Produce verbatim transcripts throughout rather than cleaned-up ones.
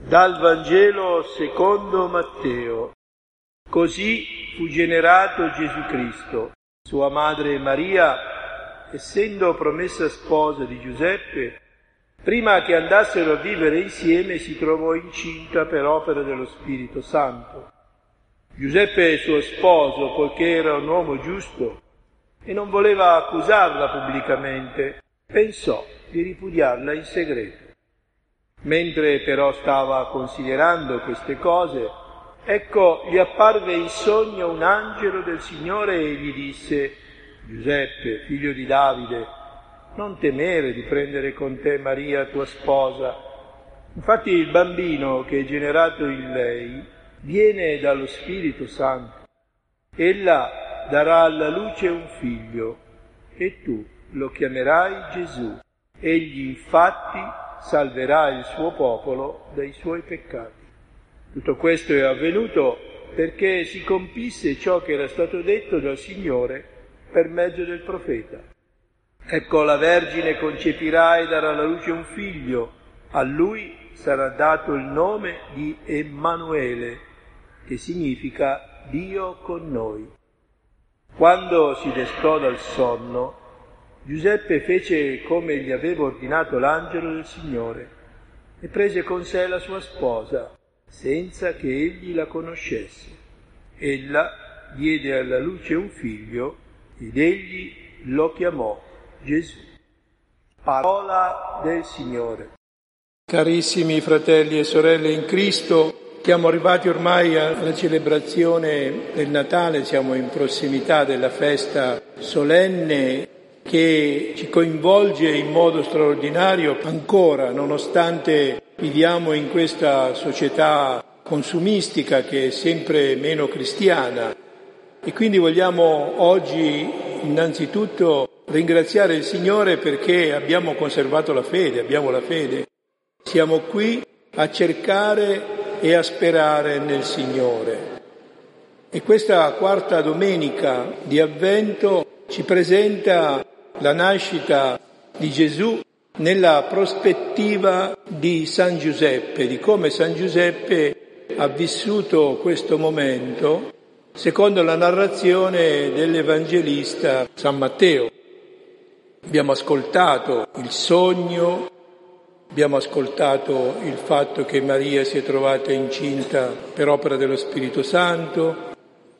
Dal Vangelo secondo Matteo. Così fu generato Gesù Cristo. Sua madre Maria, essendo promessa sposa di Giuseppe, prima che andassero a vivere insieme, si trovò incinta per opera dello Spirito Santo. Giuseppe, suo sposo, poiché era un uomo giusto e non voleva accusarla pubblicamente, pensò di ripudiarla in segreto. Mentre però stava considerando queste cose, ecco, gli apparve in sogno un angelo del Signore e gli disse: Giuseppe, figlio di Davide, non temere di prendere con te Maria, tua sposa. Infatti il bambino che è generato in lei viene dallo Spirito Santo. Ella darà alla luce un figlio e tu lo chiamerai Gesù. Egli infatti salverà il suo popolo dai suoi peccati. Tutto questo è avvenuto perché si compisse ciò che era stato detto dal Signore per mezzo del profeta. Ecco, la Vergine concepirà e darà alla luce un figlio, a lui sarà dato il nome di Emmanuele, che significa Dio con noi. Quando si destò dal sonno, Giuseppe fece come gli aveva ordinato l'angelo del Signore e prese con sé la sua sposa, senza che egli la conoscesse. Ella diede alla luce un figlio ed egli lo chiamò Gesù. Parola del Signore. Carissimi fratelli e sorelle in Cristo, siamo arrivati ormai alla celebrazione del Natale, siamo in prossimità della festa solenne che ci coinvolge in modo straordinario ancora, nonostante viviamo in questa società consumistica che è sempre meno cristiana. E quindi vogliamo oggi innanzitutto ringraziare il Signore perché abbiamo conservato la fede, abbiamo la fede. Siamo qui a cercare e a sperare nel Signore. E questa quarta domenica di Avvento ci presenta la nascita di Gesù nella prospettiva di San Giuseppe, di come San Giuseppe ha vissuto questo momento secondo la narrazione dell'Evangelista San Matteo. Abbiamo ascoltato il sogno, abbiamo ascoltato il fatto che Maria si è trovata incinta per opera dello Spirito Santo,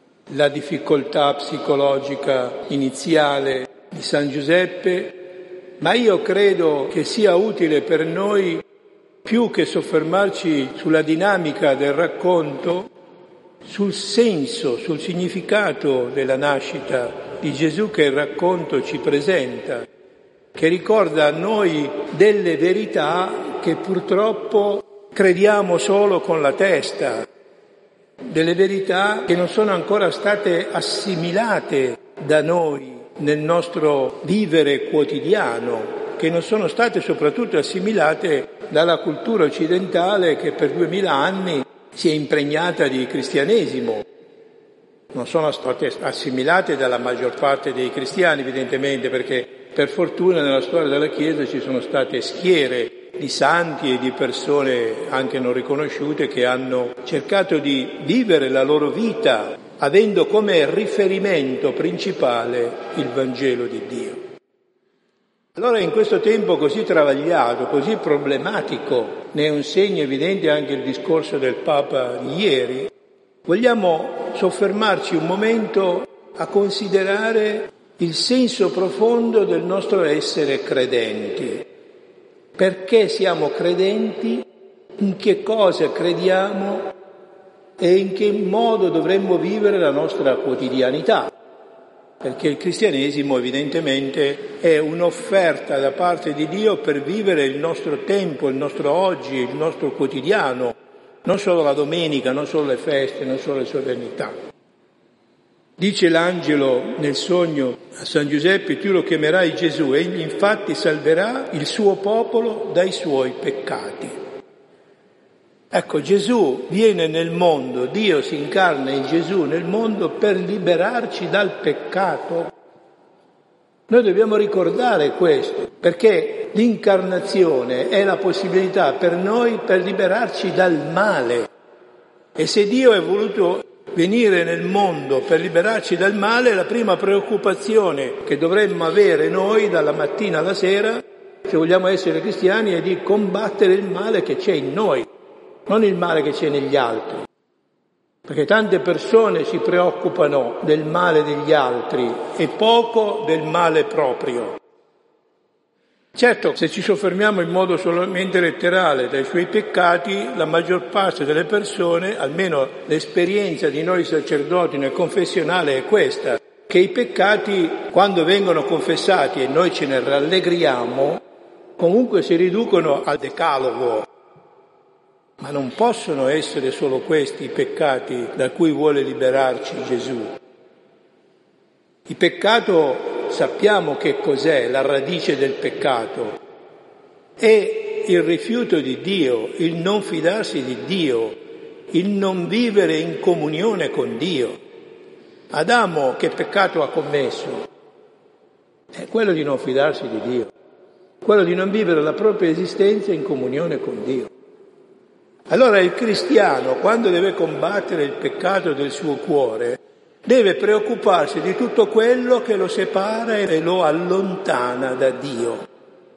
la difficoltà psicologica iniziale di San Giuseppe, ma io credo che sia utile per noi, più che soffermarci sulla dinamica del racconto, sul senso, sul significato della nascita di Gesù che il racconto ci presenta, che ricorda a noi delle verità che purtroppo crediamo solo con la testa, delle verità che non sono ancora state assimilate da noi nel nostro vivere quotidiano, che non sono state soprattutto assimilate dalla cultura occidentale che per duemila anni si è impregnata di cristianesimo. Non sono state assimilate dalla maggior parte dei cristiani, evidentemente, perché per fortuna nella storia della Chiesa ci sono state schiere di santi e di persone anche non riconosciute che hanno cercato di vivere la loro vita avendo come riferimento principale il Vangelo di Dio. Allora in questo tempo così travagliato, così problematico, ne è un segno evidente anche il discorso del Papa di ieri, vogliamo soffermarci un momento a considerare il senso profondo del nostro essere credenti. Perché siamo credenti, in che cosa crediamo e in che modo dovremmo vivere la nostra quotidianità. Perché il cristianesimo evidentemente è un'offerta da parte di Dio per vivere il nostro tempo, il nostro oggi, il nostro quotidiano, non solo la domenica, non solo le feste, non solo le solennità. Dice l'angelo nel sogno a San Giuseppe: tu lo chiamerai Gesù, egli infatti salverà il suo popolo dai suoi peccati. Ecco, Gesù viene nel mondo, Dio si incarna in Gesù nel mondo per liberarci dal peccato. Noi dobbiamo ricordare questo, perché l'incarnazione è la possibilità per noi per liberarci dal male. E se Dio è voluto venire nel mondo per liberarci dal male, la prima preoccupazione che dovremmo avere noi dalla mattina alla sera, se vogliamo essere cristiani, è di combattere il male che c'è in noi, non il male che c'è negli altri. Perché tante persone si preoccupano del male degli altri e poco del male proprio. Certo, se ci soffermiamo in modo solamente letterale dai suoi peccati, la maggior parte delle persone, almeno l'esperienza di noi sacerdoti nel confessionale è questa, che i peccati, quando vengono confessati e noi ce ne rallegriamo, comunque si riducono al decalogo. Ma non possono essere solo questi i peccati da cui vuole liberarci Gesù. Il peccato, sappiamo che cos'è, la radice del peccato. È il rifiuto di Dio, il non fidarsi di Dio, il non vivere in comunione con Dio. Adamo che peccato ha commesso? È quello di non fidarsi di Dio, quello di non vivere la propria esistenza in comunione con Dio. Allora il cristiano, quando deve combattere il peccato del suo cuore, deve preoccuparsi di tutto quello che lo separa e lo allontana da Dio.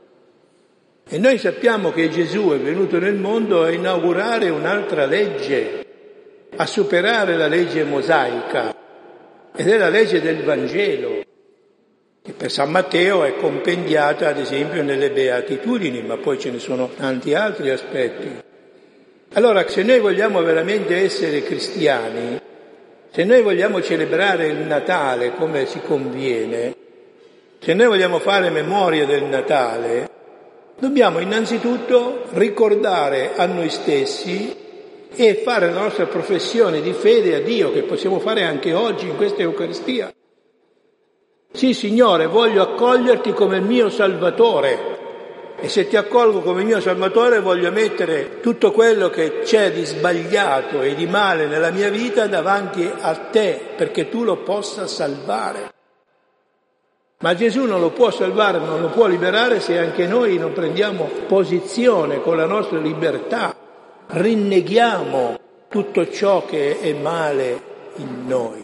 E noi sappiamo che Gesù è venuto nel mondo a inaugurare un'altra legge, a superare la legge mosaica, ed è la legge del Vangelo, che per San Matteo è compendiata ad esempio nelle Beatitudini, ma poi ce ne sono tanti altri aspetti. Allora, se noi vogliamo veramente essere cristiani, se noi vogliamo celebrare il Natale come si conviene, se noi vogliamo fare memoria del Natale, dobbiamo innanzitutto ricordare a noi stessi e fare la nostra professione di fede a Dio, che possiamo fare anche oggi in questa Eucaristia. Sì, Signore, voglio accoglierti come mio Salvatore. E se ti accolgo come mio Salvatore voglio mettere tutto quello che c'è di sbagliato e di male nella mia vita davanti a te, perché tu lo possa salvare. Ma Gesù non lo può salvare, non lo può liberare se anche noi non prendiamo posizione con la nostra libertà, rinneghiamo tutto ciò che è male in noi.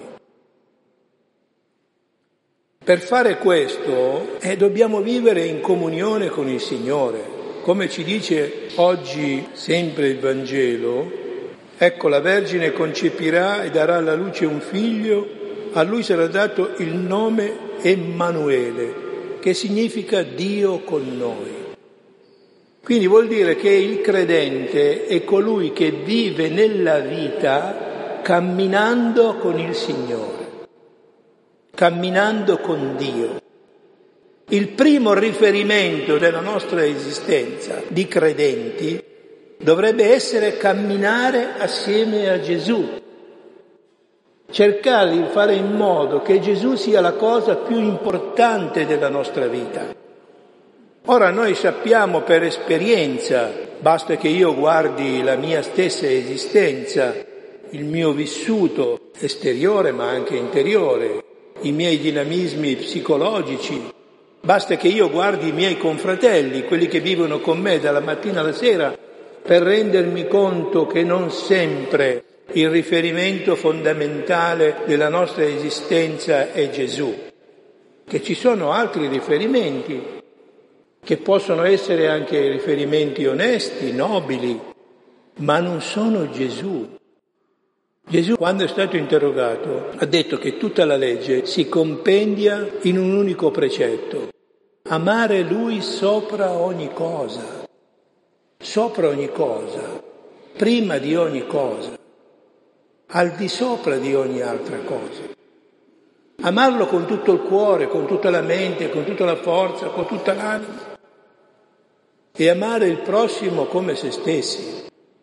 Per fare questo eh, dobbiamo vivere in comunione con il Signore. Come ci dice oggi sempre il Vangelo, ecco la Vergine concepirà e darà alla luce un figlio, a lui sarà dato il nome Emmanuele, che significa Dio con noi. Quindi vuol dire che il credente è colui che vive nella vita camminando con il Signore, camminando con Dio. Il primo riferimento della nostra esistenza di credenti dovrebbe essere camminare assieme a Gesù, cercare di fare in modo che Gesù sia la cosa più importante della nostra vita. Ora noi sappiamo per esperienza, basta che io guardi la mia stessa esistenza, il mio vissuto esteriore ma anche interiore, i miei dinamismi psicologici, basta che io guardi i miei confratelli, quelli che vivono con me dalla mattina alla sera, per rendermi conto che non sempre il riferimento fondamentale della nostra esistenza è Gesù, che ci sono altri riferimenti, che possono essere anche riferimenti onesti, nobili, ma non sono Gesù. Gesù, quando è stato interrogato, ha detto che tutta la legge si compendia in un unico precetto: amare Lui sopra ogni cosa, sopra ogni cosa, prima di ogni cosa, al di sopra di ogni altra cosa. Amarlo con tutto il cuore, con tutta la mente, con tutta la forza, con tutta l'anima, e amare il prossimo come se stessi.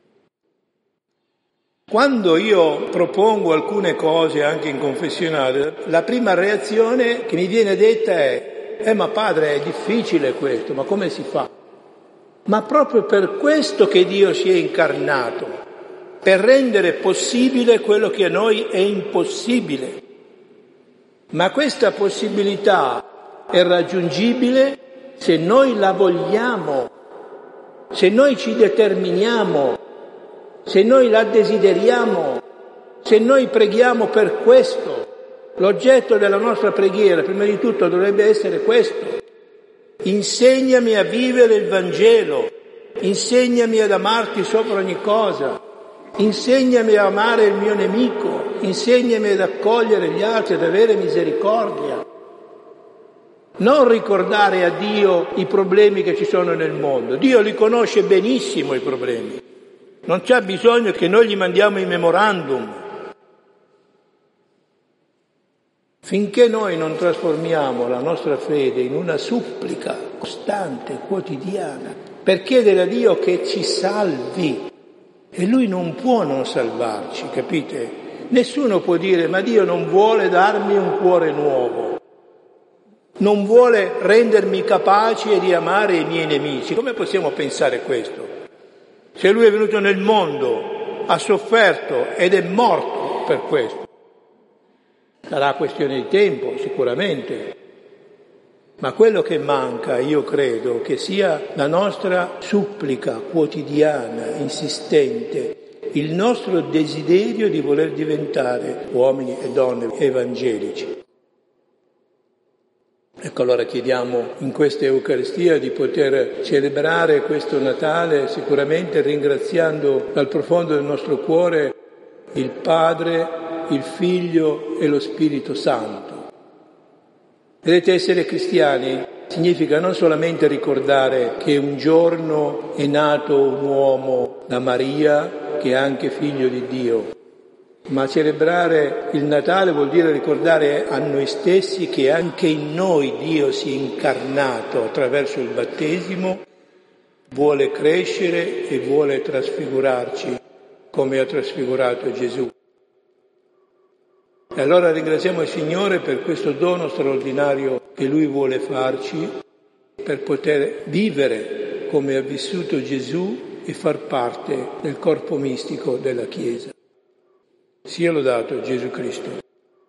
Quando io propongo alcune cose anche in confessionale, la prima reazione che mi viene detta è «Eh ma padre, è difficile questo, ma come si fa?» Ma proprio per questo che Dio si è incarnato, per rendere possibile quello che a noi è impossibile. Ma questa possibilità è raggiungibile se noi la vogliamo, se noi ci determiniamo, se noi la desideriamo, se noi preghiamo per questo. L'oggetto della nostra preghiera, prima di tutto, dovrebbe essere questo. Insegnami a vivere il Vangelo, insegnami ad amarti sopra ogni cosa, insegnami a amare il mio nemico, insegnami ad accogliere gli altri, ad avere misericordia. Non ricordare a Dio i problemi che ci sono nel mondo. Dio li conosce benissimo i problemi. Non c'è bisogno che noi gli mandiamo i memorandum. Finché noi non trasformiamo la nostra fede in una supplica costante, quotidiana, per chiedere a Dio che ci salvi, e Lui non può non salvarci, capite? Nessuno può dire, ma Dio non vuole darmi un cuore nuovo, non vuole rendermi capace di amare i miei nemici. Come possiamo pensare questo? Se Lui è venuto nel mondo, ha sofferto ed è morto per questo. Sarà questione di tempo, sicuramente, ma quello che manca, io credo, che sia la nostra supplica quotidiana, insistente, il nostro desiderio di voler diventare uomini e donne evangelici. Ecco, allora chiediamo in questa Eucaristia di poter celebrare questo Natale sicuramente ringraziando dal profondo del nostro cuore il Padre, il Figlio e lo Spirito Santo. Vedete, essere cristiani significa non solamente ricordare che un giorno è nato un uomo da Maria, che è anche figlio di Dio, ma celebrare il Natale vuol dire ricordare a noi stessi che anche in noi Dio si è incarnato attraverso il battesimo, vuole crescere e vuole trasfigurarci come ha trasfigurato Gesù. E allora ringraziamo il Signore per questo dono straordinario che Lui vuole farci, per poter vivere come ha vissuto Gesù e far parte del corpo mistico della Chiesa. Sia lodato Gesù Cristo.